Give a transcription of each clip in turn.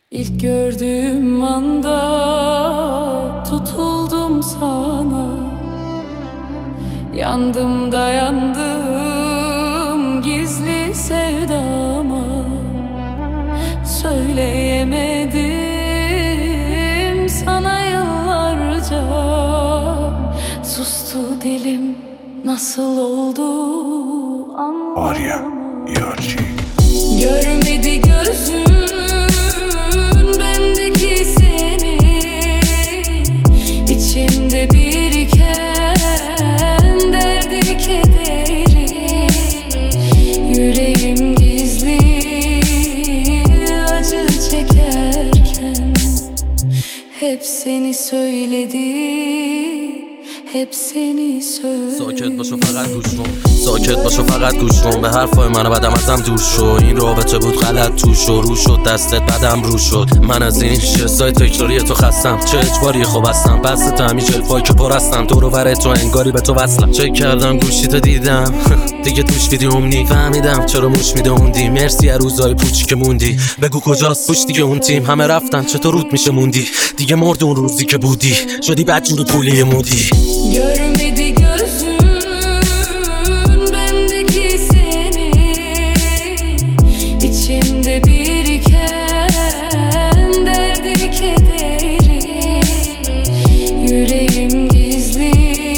İlk gördüğüm anda tutuldum sana. Yandım dayandım gizli sevdama. Söyleyemedim sana yıllarca. Sustu dilim, nasıl oldu anlamadım. Görmedi gözüm bendeki seni, içimde biriken derdi kederi. Yüreğim gizli acı çekerken hep seni söyledi, hep seni söyledi. ساکت باشو فقط گوش کن، ساکت باشو فقط گوش کن به حرفای منو بعدم ازم دور شو. این رابطه بود غلط توش و رو شد دستت بعدم رو شد. من از این شستای تکراری تو خستم، چه اجباری خوب هستم بس تمی جلفای که پر هستن دور و بر تو انگاری به تو وصلم. چک کردم گوشی تو دیدم دیگه توش ویدیوم نی فهمیدم چرا موش میدوندی. مرسی از روزای پوچی که موندی، بگو کجاست پوش دیگه اون تیم همه رفتن چطور رود میشه موندی. دیگه مرد اون روزی که بودی شدی بدجور پولی مودی. Görmedi gözüm bendeki seni, içimde biriken derdi kederi. Yüreğim gizli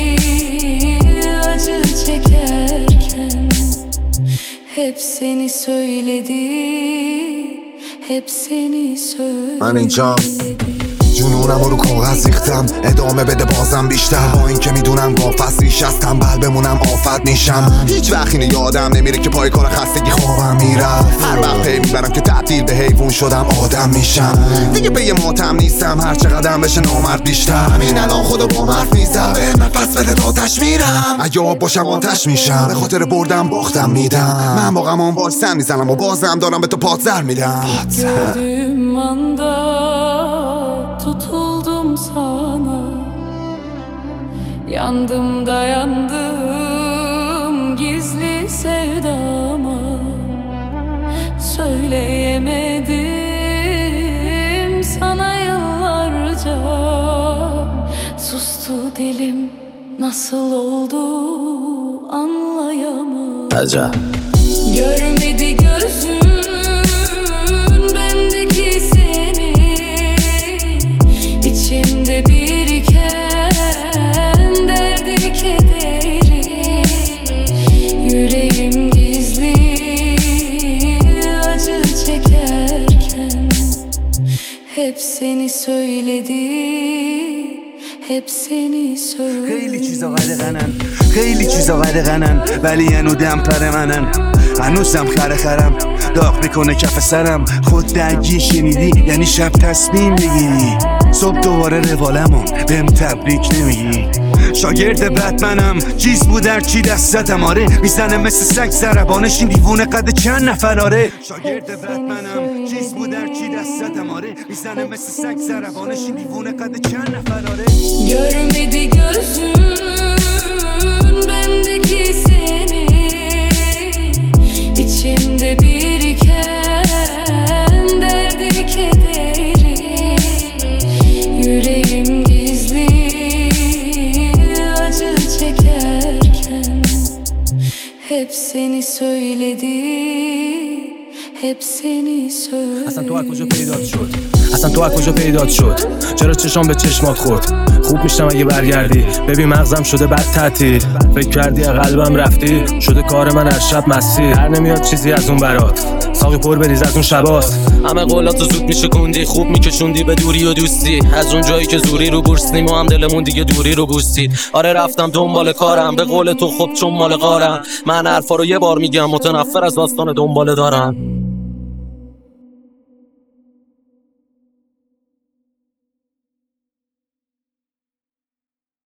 acı çekerken hep seni söyledi, hep seni söyledi. جنونم رو کاغذ ریختم ادامه بده بازم بیشتر. با این که میدونم واپس ریش از تنبل بمونم آفت نیشم. هیچ وقت اینو یادم نمیره که پای کار خستگی خوابم میرفت. هر وقت پی میبرم که تبدیل به حیوان شدم آدم میشم. دیگه به یه ماتم نیستم هر چقدرم بشه نامرد بیشتر. همین الان خدا با مرد میزم نفس بده تا آتش میرم. اگه آب باشم آتش میشم به خاطر بردم باختم میدم. من با غمان والسن میزنم و بازم دارم به تو پادزر میدم. Gördüğüm anda tutuldum sana. Yandım dayandım gizli sevdama. Söyleyemedim sana yıllarca. Sustu dilim, nasıl oldu anlayamadım. عجب Görmedi gözüm bendeki seni, içimde biriken derdi kederi. Yüreğim gizli acı çekerken hep seni söyledi, hep seni söyledi. خیلی چیزا قلقنن، خیلی چیزا قلقنن، ولی هنو دم پر منن. هنوزم خرم داغ میکنه کف سرم. خود درگی شنیدی یعنی شب تصمیم بگیری. صبح دوباره روالمون بهم تبریک نمیگی. شاگرد بتمنم چیز بود در چی دستتم. آره میزنه مثل سگ زربانش این دیوونه قد چند نفر. آره شاگرد بتمنم چیز بود در چی دستتم. آره میزنه مثل سگ زربانش این دیوونه قد چند نفر. آره Görmedi gözüm bendeki seni, içimde biriken derdi kederi. Yüreğim gizli acı çekerken hep seni söyledi, hep seni söyledi. اصلا تو از کجا پیدات شد؟ اصلا تو از کجا پیدات شد؟ چرا چشام به چشمات خورد؟ خوب میشم اگه برگردی. ببین مغزم شده بد تعطیل. فکر کردی قلبم رفتی شده کار من هر شب مسیر. در نمیاد چیزی از اون برات ساقی پر بریز از اون شباست. همه قولاتو زود میشکوندی خوب میکشوندی به دوری و دوستی. از اون جایی که زوری رو بورسنیم و هم دلمون دیگه دوری رو بوستید. آره رفتم دنبال کارم به قول تو خب چون مال غارم. من حرفا رو یه بار میگم متنفر از داستان دنباله دارم.